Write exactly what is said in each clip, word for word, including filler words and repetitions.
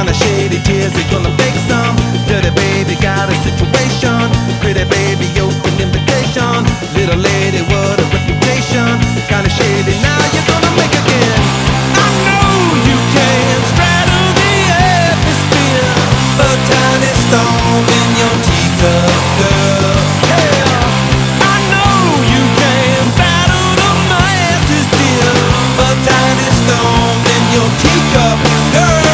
Kinda shady tears, you're gonna fake some. Dirty baby got a situation. Pretty baby open invitation. Little lady, what a reputation. Kinda shady, now you're gonna make again. I know you can straddle the atmosphere. A tiny storm in your teacup, girl. Yeah, I know you can battle the masses, dear. A tiny storm in your teacup, girl.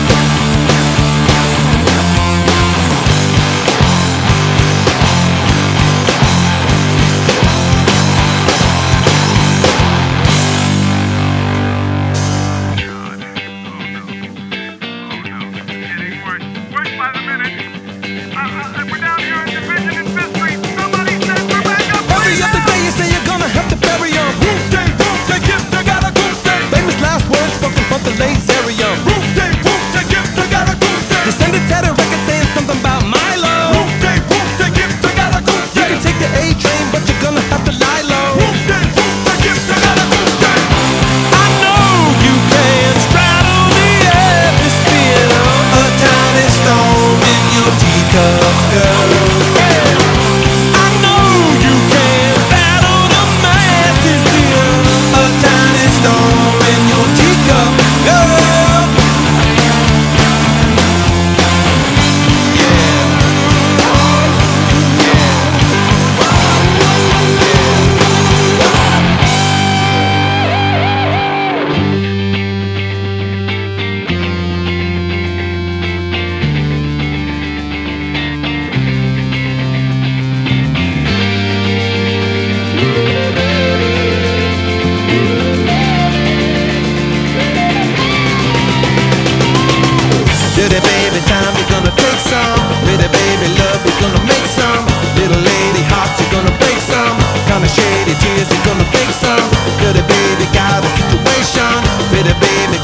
Dirty baby time, you're gonna take some. Pretty baby love, you're gonna make some. Little lady heart, you're gonna break some. Kinda shady tears, you're gonna fake some. Dirty baby got a situation. Pretty baby